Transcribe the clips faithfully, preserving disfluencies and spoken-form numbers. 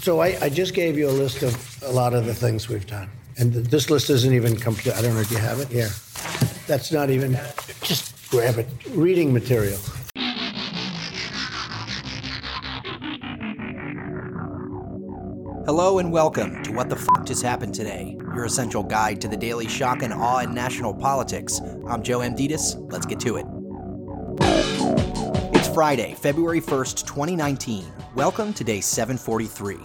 So I, I just gave you a list of a lot of the things we've done. And th- this list isn't even complete. I don't know if you have it here. That's not even, just grab it. Reading material. Hello and welcome to What the F*** Just Happened Today, your essential guide to the daily shock and awe in national politics. I'm Joe Amditis. Let's get to it. It's Friday, February first, twenty nineteen. Welcome to day seven forty-three.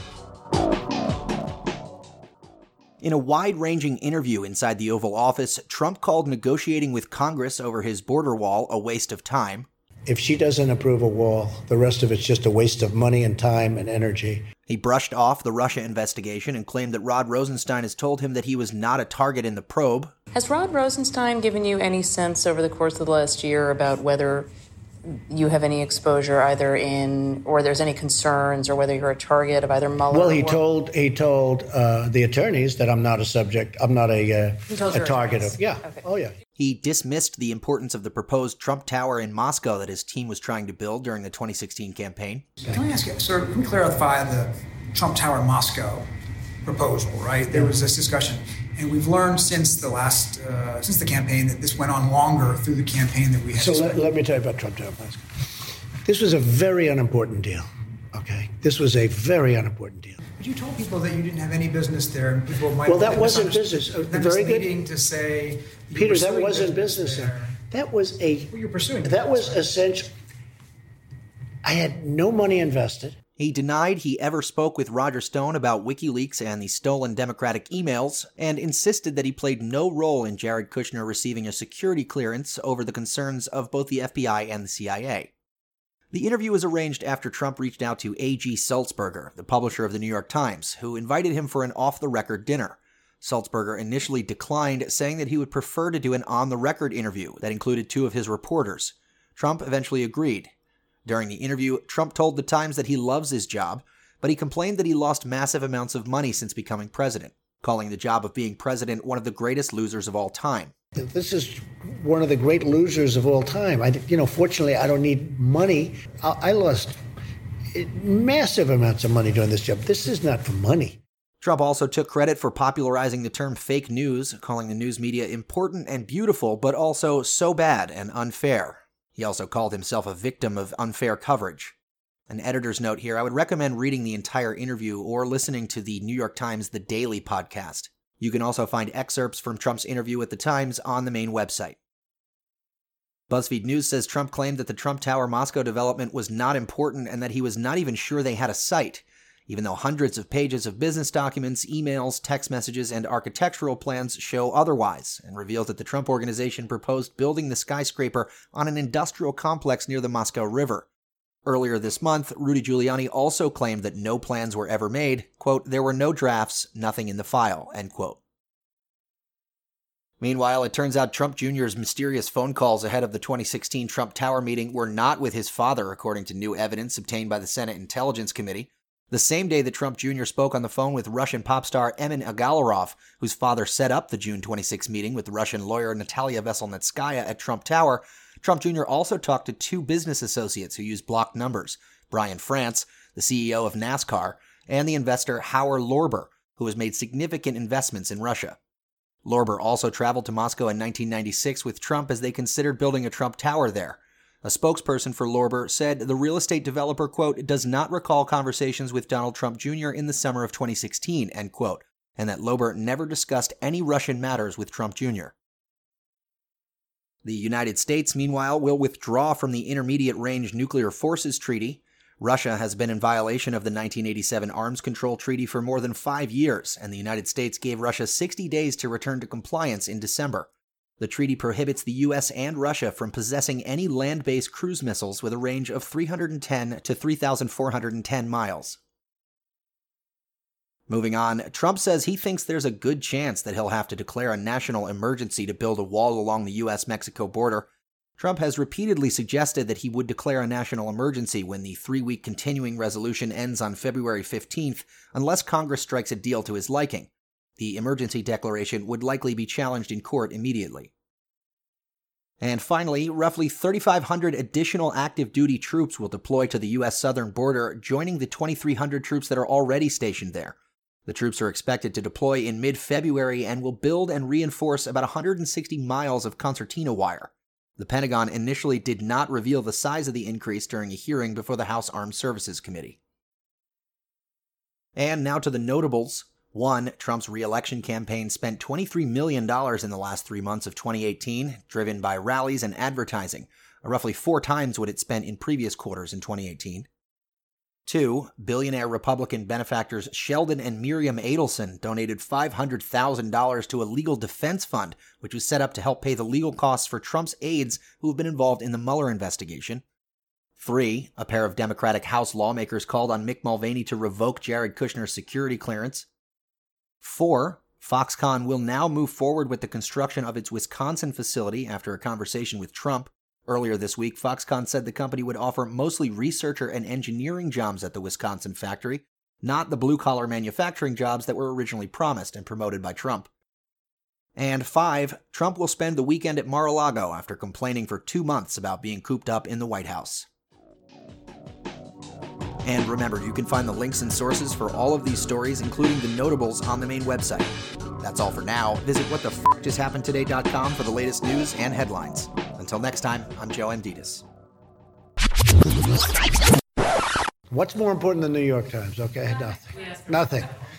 In a wide-ranging interview inside the Oval Office, Trump called negotiating with Congress over his border wall a waste of time. If she doesn't approve a wall, the rest of it's just a waste of money and time and energy. He brushed off the Russia investigation and claimed that Rod Rosenstein has told him that he was not a target in the probe. Has Rod Rosenstein given you any sense over the course of the last year about whether you have any exposure either in, or there's any concerns, or whether you're a target of either Mueller? Well, he or... told he told uh, the attorneys that I'm not a subject, I'm not a, uh, a target of, yeah, okay. Oh yeah. He dismissed the importance of the proposed Trump Tower in Moscow that his team was trying to build during the twenty sixteen campaign. Can I ask you, sir, can we clarify the Trump Tower Moscow proposal, right? There was this discussion, and we've learned since the last, uh, since the campaign that this went on longer through the campaign that we had. So let, let me tell you about Trump Tower Moscow. This was a very unimportant deal, okay? This was a very unimportant deal. But you told people that you didn't have any business there, and people might Well, that have wasn't business. Uh, Then very misleading good. to say you Peter, were that pursuing wasn't business. there. There. That was a. Well, you're pursuing That was business, right? essential. I had no money invested. He denied he ever spoke with Roger Stone about WikiLeaks and the stolen Democratic emails, and insisted that he played no role in Jared Kushner receiving a security clearance over the concerns of both the F B I and the C I A. The interview was arranged after Trump reached out to A G Sulzberger, the publisher of the New York Times, who invited him for an off-the-record dinner. Sulzberger initially declined, saying that he would prefer to do an on-the-record interview that included two of his reporters. Trump eventually agreed. During the interview, Trump told the Times that he loves his job, but he complained that he lost massive amounts of money since becoming president, calling the job of being president one of the greatest losers of all time. This is one of the great losers of all time. I, you know, fortunately, I don't need money. I, I lost massive amounts of money doing this job. This is not for money. Trump also took credit for popularizing the term fake news, calling the news media important and beautiful, but also so bad and unfair. He also called himself a victim of unfair coverage. An editor's note here, I would recommend reading the entire interview or listening to the New York Times The Daily podcast. You can also find excerpts from Trump's interview with the Times on the main website. BuzzFeed News says Trump claimed that the Trump Tower Moscow development was not important and that he was not even sure they had a site, even though hundreds of pages of business documents, emails, text messages, and architectural plans show otherwise, and reveals that the Trump organization proposed building the skyscraper on an industrial complex near the Moscow River. Earlier this month, Rudy Giuliani also claimed that no plans were ever made. Quote, there were no drafts, nothing in the file, end quote. Meanwhile, it turns out Trump Junior's mysterious phone calls ahead of the twenty sixteen Trump Tower meeting were not with his father, according to new evidence obtained by the Senate Intelligence Committee. The same day that Trump Junior spoke on the phone with Russian pop star Emin Agalarov, whose father set up the June twenty-sixth meeting with Russian lawyer Natalia Veselnitskaya at Trump Tower, Trump Junior also talked to two business associates who used blocked numbers, Brian France, the C E O of NASCAR, and the investor Howard Lorber, who has made significant investments in Russia. Lorber also traveled to Moscow in nineteen ninety-six with Trump as they considered building a Trump Tower there. A spokesperson for Lorber said the real estate developer, quote, does not recall conversations with Donald Trump Junior in the summer of twenty sixteen, end quote, and that Lorber never discussed any Russian matters with Trump Junior The United States, meanwhile, will withdraw from the Intermediate Range Nuclear Forces Treaty. Russia has been in violation of the nineteen eighty-seven Arms Control Treaty for more than five years, and the United States gave Russia sixty days to return to compliance in December. The treaty prohibits the U S and Russia from possessing any land-based cruise missiles with a range of three hundred ten to three thousand four hundred ten miles. Moving on, Trump says he thinks there's a good chance that he'll have to declare a national emergency to build a wall along the U S Mexico border. Trump has repeatedly suggested that he would declare a national emergency when the three-week continuing resolution ends on February fifteenth, unless Congress strikes a deal to his liking. The emergency declaration would likely be challenged in court immediately. And finally, roughly thirty-five hundred additional active duty troops will deploy to the U S southern border, joining the twenty-three hundred troops that are already stationed there. The troops are expected to deploy in mid-February and will build and reinforce about one hundred sixty miles of concertina wire. The Pentagon initially did not reveal the size of the increase during a hearing before the House Armed Services Committee. And now to the notables. One, Trump's re-election campaign spent twenty-three million dollars in the last three months of twenty eighteen, driven by rallies and advertising, roughly four times what it spent in previous quarters in twenty eighteen. Two, billionaire Republican benefactors Sheldon and Miriam Adelson donated five hundred thousand dollars to a legal defense fund, which was set up to help pay the legal costs for Trump's aides who have been involved in the Mueller investigation. Three, a pair of Democratic House lawmakers called on Mick Mulvaney to revoke Jared Kushner's security clearance. Four, Foxconn will now move forward with the construction of its Wisconsin facility after a conversation with Trump. Earlier this week, Foxconn said the company would offer mostly researcher and engineering jobs at the Wisconsin factory, not the blue-collar manufacturing jobs that were originally promised and promoted by Trump. And five, Trump will spend the weekend at Mar-a-Lago after complaining for two months about being cooped up in the White House. And remember, you can find the links and sources for all of these stories, including the notables, on the main website. That's all for now. Visit what the f just happened today dot com for the latest news and headlines. Until next time, I'm Joe Amditas. What's more important than the New York Times? Okay, nothing. Nothing.